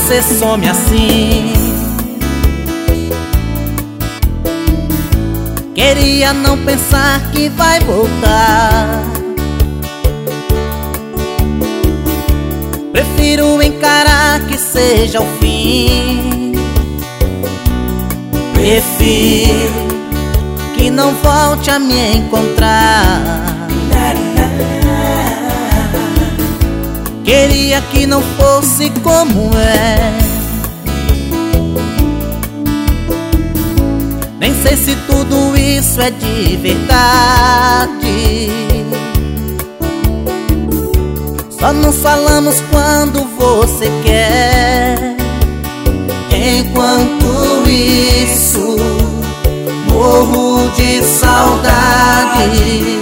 você some assim. Queria não pensar que vai voltar. Prefiro encarar que seja o fim. Prefiro que não volte a me encontrar. Queria que não fosse como é. Nem sei se tudo isso é de verdade. Só nos falamos quando você quer. Enquanto isso, morro de saudade.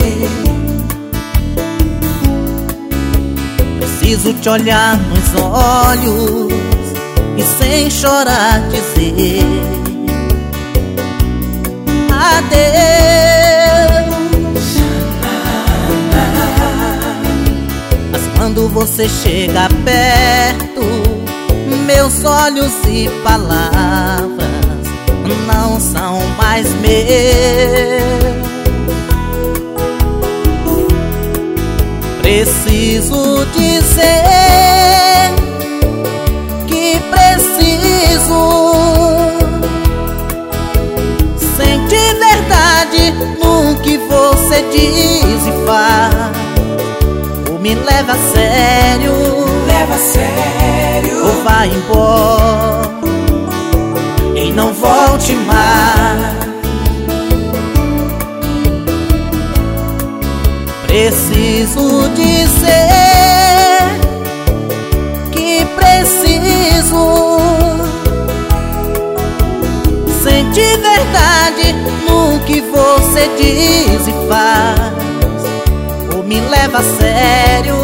Preciso te olhar nos olhos e sem chorar dizer adeus. Mas quando você chega perto, meus olhos e palavras não são mais meus. Preciso dizer que preciso. Sente verdade no que você diz e faz. Ou me leva a sério, ou vai embora e não volte mais. Preciso dizer que preciso. Sente verdade no que você diz e faz. Ou me leva a sério,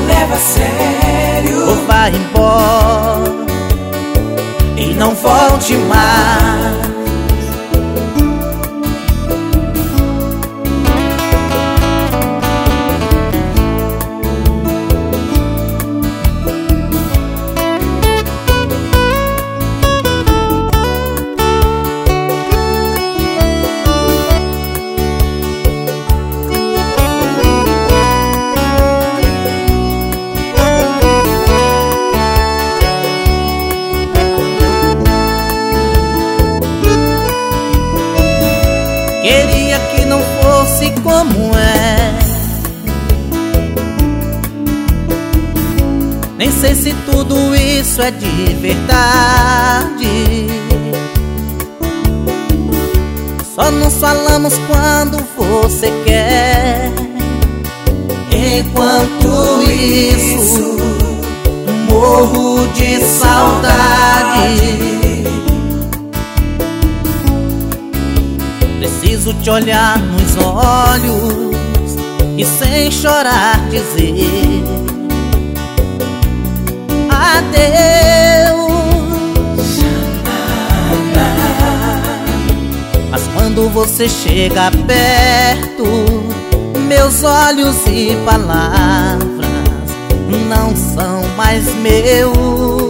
ou vai embora e não volte mais. Queria que não fosse como é. Nem sei se tudo isso é de verdade. Só nos falamos quando você quer. Enquanto isso, morro de saudade. Preciso te olhar nos olhos e sem chorar dizer adeus. Mas quando você chega perto, meus olhos e palavras não são mais meus.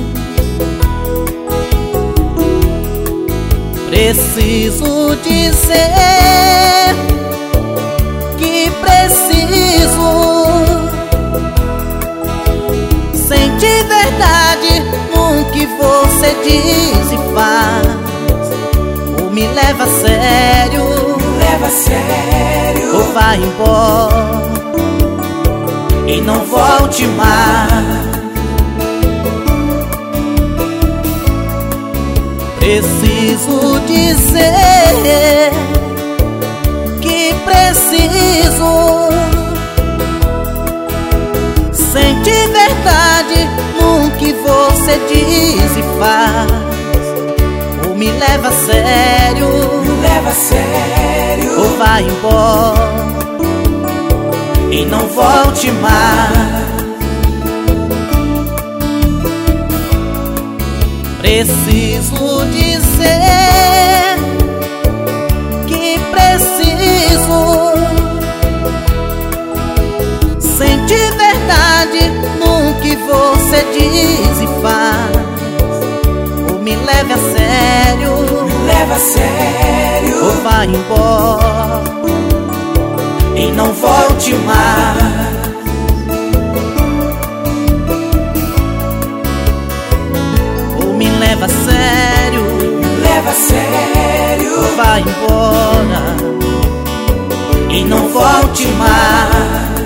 Preciso dizer que preciso. Sente verdade no que você diz e faz. Ou me leva a sério, ou vai embora e não volte mais. Preciso dizer que preciso. Sente verdade no que você diz e faz. Ou me leva a sério, ou vai embora e não volte mais. Preciso dizer que preciso. Sente verdade no que você diz e faz. leve a sério, me leva a sério, ou vá embora e não volte mais. Ou me leva a sério, Me leva a sério, ou vá embora e não volte mais.